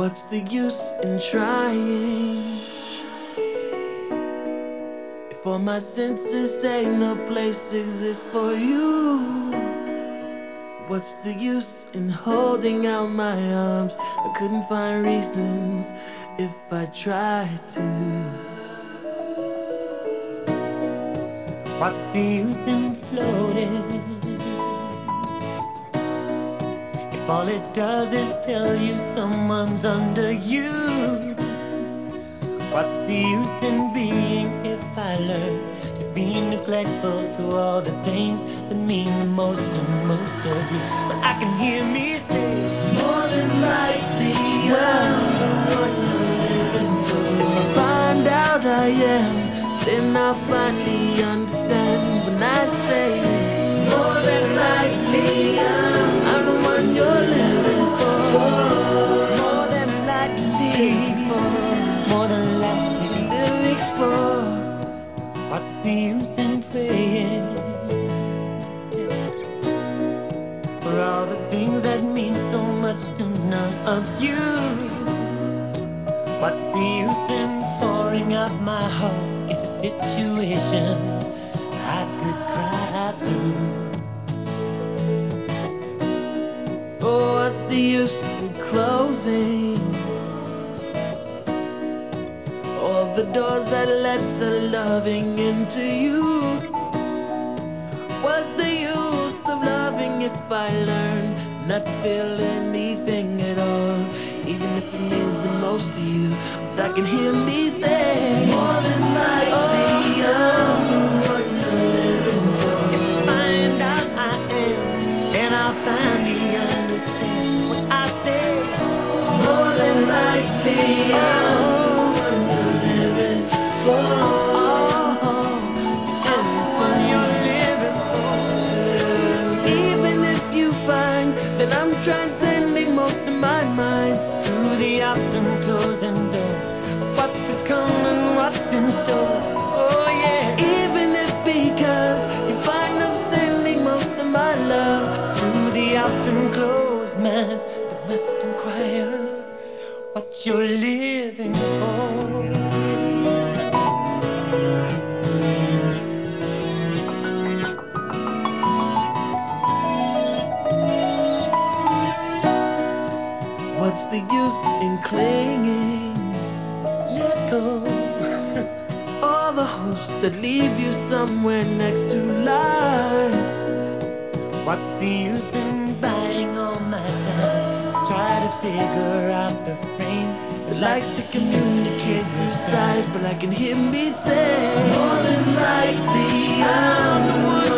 What's the use in trying if all my senses say no place exists for you? What's the use in holding out my arms? I couldn't find reasons if I tried to. What's the use in floating if all it does is tell you someone's under you? What's the use in being if I learn to be neglectful to all the things that mean the most to most of you? But I can hear me say, more than likely I'm the one you're living for. If I find out I am, then I'll finally understand when I say, more than likely I'm the one you're living for. more than likely, more than likely living for. What's the use in praying for all the things that mean so much to none of you? What's the use in pouring out my heart into situations I could cry through? Oh, what's the use in closing all the doors that let the loving into you? What's the use of loving if I learn not to feel anything at all, even if it means the most to you? But I can hear me say, more than likely I'm the one you're living for. If I find out I am, then I'll finally understand what I say. More than likely I'm the one you're living for. Even if you find that I'm transcending most of my mind Through the often closing doors, what's to come and what's in store? Oh yeah. even if because you find I'm sending most of my love Through the often closed minds that must inquire what you're living for. What's the use in clinging? Let go. All the hopes that leave you somewhere next to lies. What's the use in buying all my time? Try to figure out the frame That likes to communicate with sighs, but I can hear me say, more than likely I'm the one